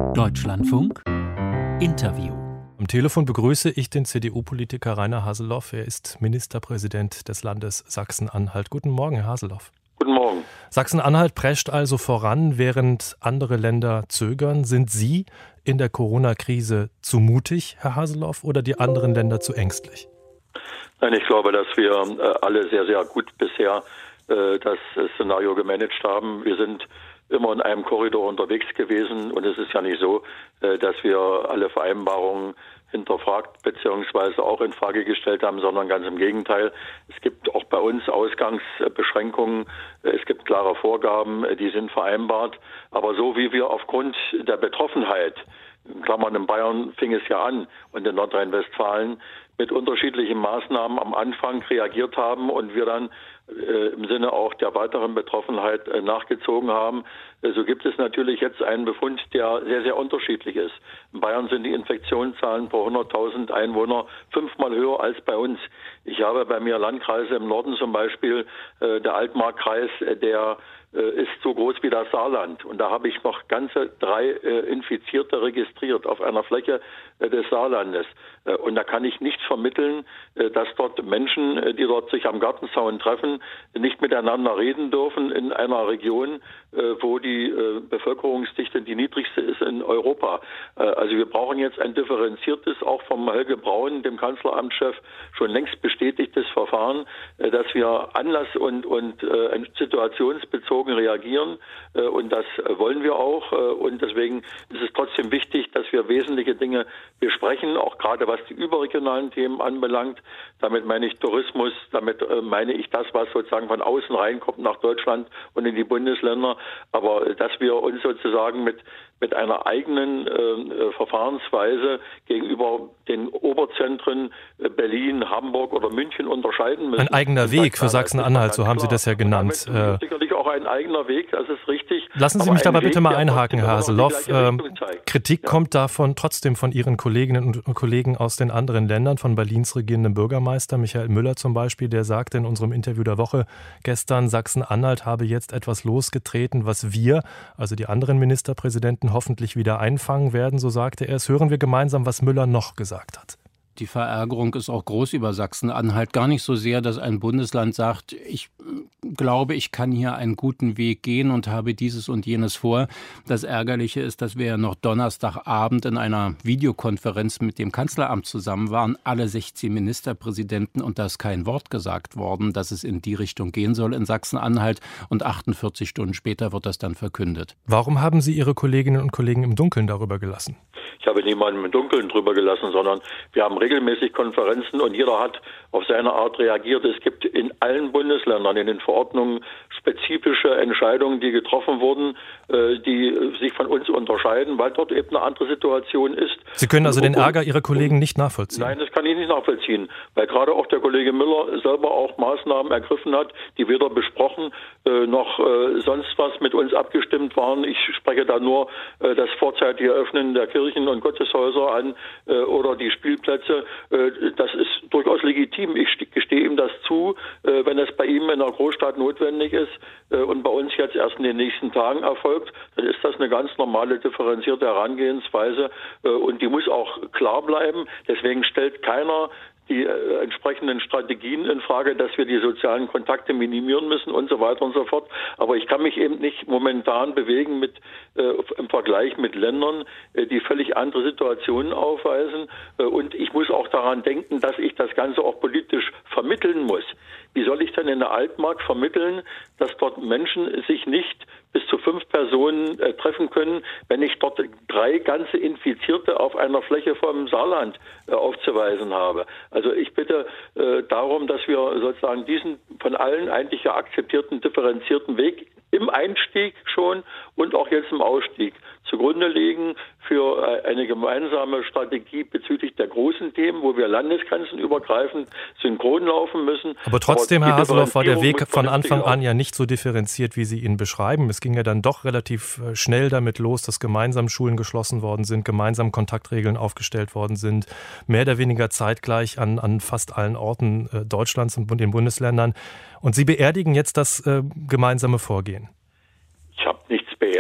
Deutschlandfunk Interview. Am Telefon begrüße ich den CDU-Politiker Rainer Haseloff. Er ist Ministerpräsident des Landes Sachsen-Anhalt. Guten Morgen, Herr Haseloff. Guten Morgen. Sachsen-Anhalt prescht also voran, während andere Länder zögern. Sind Sie in der Corona-Krise zu mutig, Herr Haseloff, oder die anderen Länder zu ängstlich? Nein, ich glaube, dass wir alle sehr, sehr gut bisher das Szenario gemanagt haben. Wir sind immer in einem Korridor unterwegs gewesen und es ist ja nicht so, dass wir alle Vereinbarungen hinterfragt bzw. auch in Frage gestellt haben, sondern ganz im Gegenteil. Es gibt auch bei uns Ausgangsbeschränkungen, es gibt klare Vorgaben, die sind vereinbart. Aber so wie wir aufgrund der Betroffenheit, in Klammern in Bayern fing es ja an und in Nordrhein-Westfalen, mit unterschiedlichen Maßnahmen am Anfang reagiert haben und wir dann im Sinne auch der weiteren Betroffenheit nachgezogen haben. So gibt es natürlich jetzt einen Befund, der sehr, sehr unterschiedlich ist. In Bayern sind die Infektionszahlen pro 100.000 Einwohner 5-mal höher als bei uns. Ich habe bei mir Landkreise im Norden zum Beispiel, der Altmarkkreis, der ist so groß wie das Saarland. Und da habe ich noch ganze 3 Infizierte registriert auf einer Fläche des Saarlandes. Und da kann ich nicht vermitteln, dass dort Menschen, die dort sich am Gartenzaun treffen, nicht miteinander reden dürfen in einer Region, wo die Bevölkerungsdichte die niedrigste ist in Europa. Also wir brauchen jetzt ein differenziertes, auch vom Helge Braun, dem Kanzleramtschef, schon längst bestätigtes Verfahren, dass wir anlass- und situationsbezogen reagieren. Und das wollen wir auch. Und deswegen ist es trotzdem wichtig, dass wir wesentliche Dinge besprechen, auch gerade was die überregionalen Themen anbelangt. Damit meine ich Tourismus, damit meine ich das, was sozusagen von außen reinkommt nach Deutschland und in die Bundesländer. Aber dass wir uns sozusagen mit einer eigenen Verfahrensweise gegenüber den Oberzentren Berlin, Hamburg oder München unterscheiden müssen. Ein eigener Weg für Sachsen-Anhalt, so haben Sie das ja genannt. Sicherlich auch ein eigener Weg, das ist richtig. Lassen Sie mich dabei bitte mal einhaken, Herr Haseloff. Kritik kommt davon trotzdem von Ihren Kolleginnen und Kollegen aus den anderen Ländern, von Berlins regierendem Bürgermeister Michael Müller zum Beispiel, der sagte in unserem Interview der Woche gestern, Sachsen-Anhalt habe jetzt etwas losgetreten, was wir, also die anderen Ministerpräsidenten, hoffentlich wieder einfangen werden, so sagte er es. Hören wir gemeinsam, was Müller noch gesagt hat. Die Verärgerung ist auch groß über Sachsen-Anhalt. Gar nicht so sehr, dass ein Bundesland sagt, ich glaube, ich kann hier einen guten Weg gehen und habe dieses und jenes vor. Das Ärgerliche ist, dass wir ja noch Donnerstagabend in einer Videokonferenz mit dem Kanzleramt zusammen waren, alle 16 Ministerpräsidenten, und da ist kein Wort gesagt worden, dass es in die Richtung gehen soll in Sachsen-Anhalt, und 48 Stunden später wird das dann verkündet. Warum haben Sie Ihre Kolleginnen und Kollegen im Dunkeln darüber gelassen? Ich habe niemanden im Dunkeln drüber gelassen, sondern wir haben regelmäßig Konferenzen und jeder hat auf seine Art reagiert. Es gibt in allen Bundesländern in den Verordnungen spezifische Entscheidungen, die getroffen wurden, die sich von uns unterscheiden, weil dort eben eine andere Situation ist. Sie können also den Ärger Ihrer Kollegen nicht nachvollziehen? Nein, das kann ich nicht nachvollziehen, weil gerade auch der Kollege Müller selber auch Maßnahmen ergriffen hat, die weder besprochen noch sonst was mit uns abgestimmt waren. Ich spreche da nur das vorzeitige Öffnen der Kirchen und Gotteshäuser an oder die Spielplätze. Das ist durchaus legitim. Ich gestehe ihm das zu, wenn es bei ihm in einer Großstadt notwendig ist und bei uns jetzt erst in den nächsten Tagen erfolgt, dann ist das eine ganz normale, differenzierte Herangehensweise und die muss auch klar bleiben. Deswegen stellt keiner die entsprechenden Strategien in Frage, dass wir die sozialen Kontakte minimieren müssen und so weiter und so fort. Aber ich kann mich eben nicht momentan bewegen im Vergleich mit Ländern, die völlig andere Situationen aufweisen. Und ich muss auch daran denken, dass ich das Ganze auch politisch vermitteln muss. Wie soll ich denn in der Altmark vermitteln, dass dort Menschen sich nicht bis zu 5 Personen treffen können, wenn ich dort 3 ganze Infizierte auf einer Fläche vom Saarland aufzuweisen habe? Also ich bitte darum, dass wir sozusagen diesen von allen eigentlich ja akzeptierten, differenzierten Weg im Einstieg schon und auch jetzt im Ausstieg zugrunde legen für eine gemeinsame Strategie bezüglich der großen Themen, wo wir landesgrenzenübergreifend synchron laufen müssen. Aber trotzdem, Herr Haseloff, war der Weg von Anfang an ja nicht so differenziert, wie Sie ihn beschreiben. Es ging ja dann doch relativ schnell damit los, dass gemeinsam Schulen geschlossen worden sind, gemeinsam Kontaktregeln aufgestellt worden sind, mehr oder weniger zeitgleich an fast allen Orten Deutschlands und den Bundesländern. Und Sie beerdigen jetzt das gemeinsame Vorgehen. Ich habe nichts beerdigt.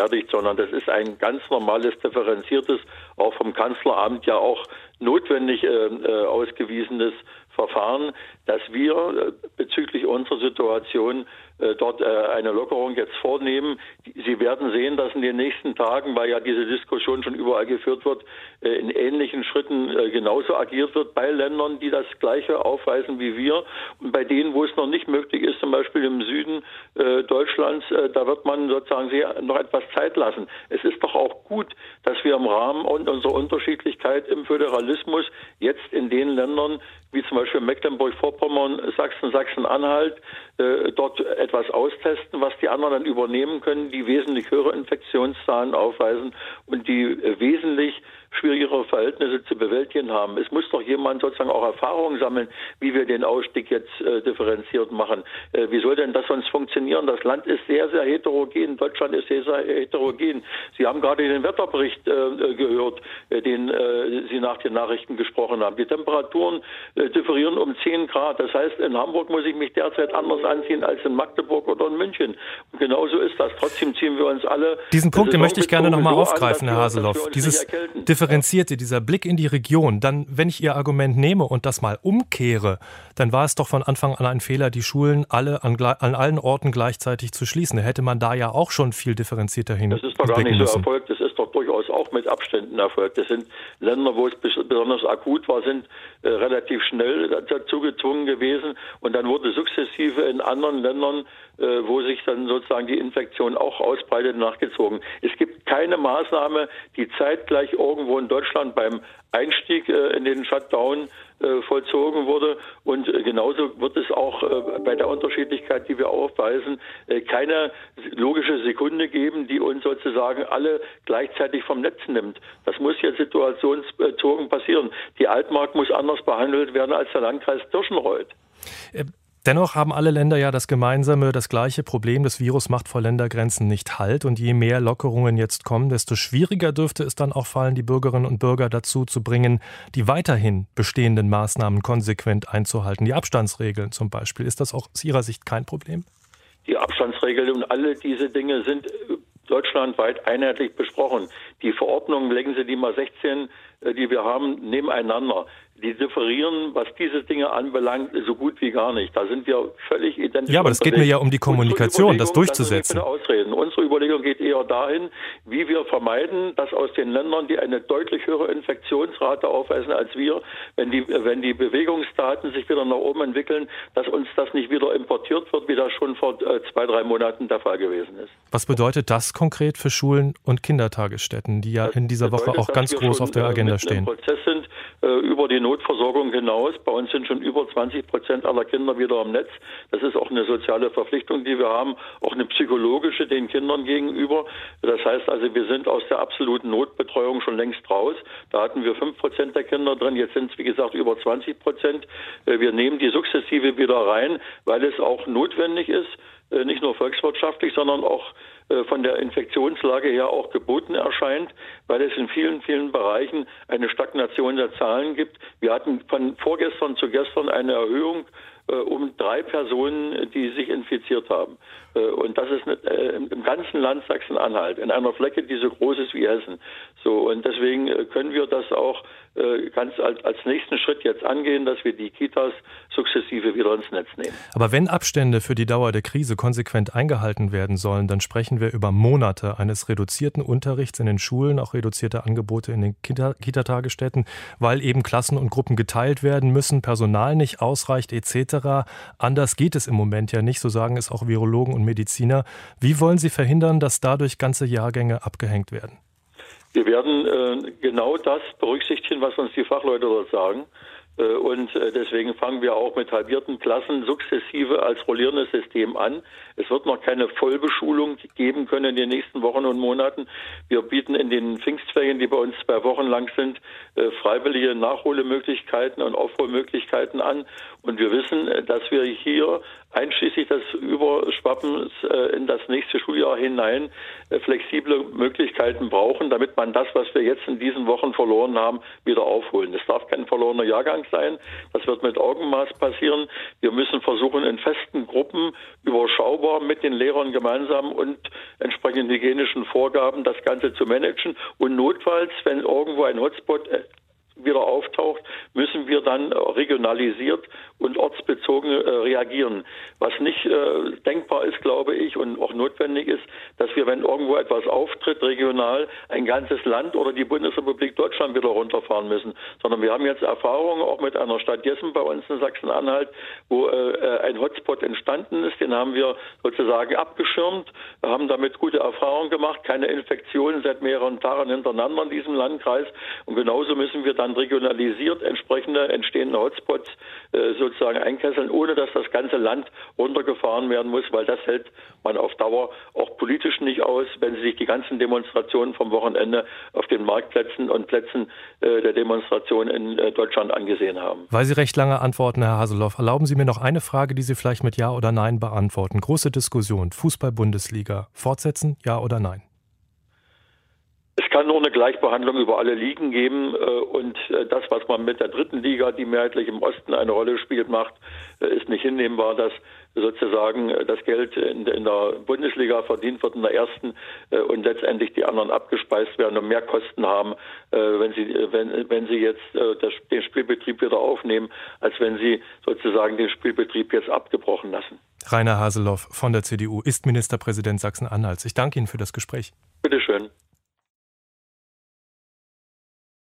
beerdigt, sondern das ist ein ganz normales, differenziertes, auch vom Kanzleramt ja auch notwendig ausgewiesenes Verfahren, dass wir bezüglich unserer Situation dort eine Lockerung jetzt vornehmen. Sie werden sehen, dass in den nächsten Tagen, weil ja diese Diskussion schon überall geführt wird, in ähnlichen Schritten genauso agiert wird bei Ländern, die das Gleiche aufweisen wie wir. Und bei denen, wo es noch nicht möglich ist, zum Beispiel im Süden Deutschlands, da wird man sozusagen sich noch etwas Zeit lassen. Es ist doch auch gut, dass wir im Rahmen unserer Unterschiedlichkeit im Föderalismus jetzt in den Ländern, wie zum Beispiel Mecklenburg-Vorpommern, Sachsen, Sachsen-Anhalt, dort etwas austesten, was die anderen dann übernehmen können, die wesentlich höhere Infektionszahlen aufweisen und die wesentlich schwierigere Verhältnisse zu bewältigen haben. Es muss doch jemand sozusagen auch Erfahrungen sammeln, wie wir den Ausstieg jetzt differenziert machen. Wie soll denn das sonst funktionieren? Das Land ist sehr, sehr heterogen. Deutschland ist sehr, sehr heterogen. Sie haben gerade den Wetterbericht gehört, den Sie nach den Nachrichten gesprochen haben. Die Temperaturen differieren um 10 Grad. Das heißt, in Hamburg muss ich mich derzeit anders anziehen als in Magdeburg oder in München. Und genauso ist das. Trotzdem ziehen wir uns alle... Diesen Punkt, den möchte ich gerne nochmal aufgreifen, Herr Haseloff. Dieses Differenzierte, dieser Blick in die Region, dann, wenn ich Ihr Argument nehme und das mal umkehre, dann war es doch von Anfang an ein Fehler, die Schulen alle an allen Orten gleichzeitig zu schließen. Da hätte man da ja auch schon viel differenzierter hinblicken müssen. Das ist doch gar nicht so erfolgt. Das ist doch durchaus auch mit Abständen erfolgt. Das sind Länder, wo es besonders akut war, sind relativ schnell dazu gezwungen gewesen. Und dann wurde sukzessive in anderen Ländern, wo sich dann sozusagen die Infektion auch ausbreitet, nachgezogen. Es gibt keine Maßnahme, die zeitgleich irgendwo in Deutschland beim Einstieg in den Shutdown vollzogen wurde. Und genauso wird es auch bei der Unterschiedlichkeit, die wir aufweisen, keine logische Sekunde geben, die uns sozusagen alle gleichzeitig vom Netz nimmt. Das muss jetzt situationsbezogen passieren. Die Altmark muss anders behandelt werden als der Landkreis Tirschenreuth. Dennoch haben alle Länder ja das gleiche Problem. Das Virus macht vor Ländergrenzen nicht Halt. Und je mehr Lockerungen jetzt kommen, desto schwieriger dürfte es dann auch fallen, die Bürgerinnen und Bürger dazu zu bringen, die weiterhin bestehenden Maßnahmen konsequent einzuhalten. Die Abstandsregeln zum Beispiel. Ist das auch aus Ihrer Sicht kein Problem? Die Abstandsregeln und alle diese Dinge sind deutschlandweit einheitlich besprochen. Die Verordnungen, legen Sie die mal 16, die wir haben, nebeneinander. Die differieren, was diese Dinge anbelangt, so gut wie gar nicht. Da sind wir völlig identisch. Ja, aber es geht mir ja um die Kommunikation, das durchzusetzen. Unsere Überlegung geht eher dahin, wie wir vermeiden, dass aus den Ländern, die eine deutlich höhere Infektionsrate aufweisen als wir, wenn die Bewegungsdaten sich wieder nach oben entwickeln, dass uns das nicht wieder importiert wird, wie das schon vor 2-3 Monaten der Fall gewesen ist. Was bedeutet das konkret für Schulen und Kindertagesstätten, die ja in dieser Woche auch ganz groß auf der Agenda stehen? Im Prozess sind über die Notversorgung hinaus. Bei uns sind schon über 20% aller Kinder wieder am Netz. Das ist auch eine soziale Verpflichtung, die wir haben, auch eine psychologische den Kindern gegenüber. Das heißt also, wir sind aus der absoluten Notbetreuung schon längst raus. Da hatten wir 5% der Kinder drin, jetzt sind es wie gesagt über 20%. Wir nehmen die sukzessive wieder rein, weil es auch notwendig ist, nicht nur volkswirtschaftlich, sondern auch von der Infektionslage her auch geboten erscheint, weil es in vielen, vielen Bereichen eine Stagnation der Zahlen gibt. Wir hatten von vorgestern zu gestern eine Erhöhung um 3 Personen, die sich infiziert haben. Und das ist im ganzen Land Sachsen-Anhalt, in einer Fläche, die so groß ist wie Hessen. So, und deswegen können wir das auch ganz als nächsten Schritt jetzt angehen, dass wir die Kitas sukzessive wieder ins Netz nehmen. Aber wenn Abstände für die Dauer der Krise konsequent eingehalten werden sollen, dann sprechen wir über Monate eines reduzierten Unterrichts in den Schulen, auch reduzierte Angebote in den Kita-Tagesstätten, weil eben Klassen und Gruppen geteilt werden müssen, Personal nicht ausreicht etc. Anders geht es im Moment ja nicht, so sagen es auch Virologen und Mediziner. Wie wollen Sie verhindern, dass dadurch ganze Jahrgänge abgehängt werden? Wir werden genau das berücksichtigen, was uns die Fachleute dort sagen. Und deswegen fangen wir auch mit halbierten Klassen sukzessive als rollierendes System an. Es wird noch keine Vollbeschulung geben können in den nächsten Wochen und Monaten. Wir bieten in den Pfingstferien, die bei uns 2 Wochen lang sind, freiwillige Nachholemöglichkeiten und Aufholmöglichkeiten an. Und wir wissen, dass wir hier einschließlich des Überschwappens in das nächste Schuljahr hinein flexible Möglichkeiten brauchen, damit man das, was wir jetzt in diesen Wochen verloren haben, wieder aufholen. Es darf kein verlorener Jahrgang sein. Das wird mit Augenmaß passieren. Wir müssen versuchen, in festen Gruppen überschaubar mit den Lehrern gemeinsam und entsprechenden hygienischen Vorgaben das Ganze zu managen. Und notfalls, wenn irgendwo ein Hotspot wieder auftaucht, müssen wir dann regionalisiert und ortsbezogen reagieren. Was nicht denkbar ist, glaube ich, und auch notwendig ist, dass wir, wenn irgendwo etwas auftritt, regional ein ganzes Land oder die Bundesrepublik Deutschland wieder runterfahren müssen. Sondern wir haben jetzt Erfahrungen auch mit einer Stadt Jessen bei uns in Sachsen-Anhalt, wo ein Hotspot entstanden ist. Den haben wir sozusagen abgeschirmt, haben damit gute Erfahrungen gemacht, keine Infektionen seit mehreren Tagen hintereinander in diesem Landkreis. Und genauso müssen wir dann regionalisiert entsprechende entstehende Hotspots sozusagen einkesseln, ohne dass das ganze Land runtergefahren werden muss, weil das hält man auf Dauer auch politisch nicht aus, wenn Sie sich die ganzen Demonstrationen vom Wochenende auf den Marktplätzen und Plätzen der Demonstration in Deutschland angesehen haben. Weil Sie recht lange antworten, Herr Haseloff, erlauben Sie mir noch eine Frage, die Sie vielleicht mit Ja oder Nein beantworten. Große Diskussion, Fußball-Bundesliga. Fortsetzen, Ja oder Nein? Es kann nur eine Gleichbehandlung über alle Ligen geben und das, was man mit der dritten Liga, die mehrheitlich im Osten eine Rolle spielt, macht, ist nicht hinnehmbar, dass sozusagen das Geld in der Bundesliga verdient wird in der ersten und letztendlich die anderen abgespeist werden und mehr Kosten haben, wenn sie jetzt den Spielbetrieb wieder aufnehmen, als wenn sie sozusagen den Spielbetrieb jetzt abgebrochen lassen. Rainer Haseloff von der CDU ist Ministerpräsident Sachsen-Anhalts. Ich danke Ihnen für das Gespräch.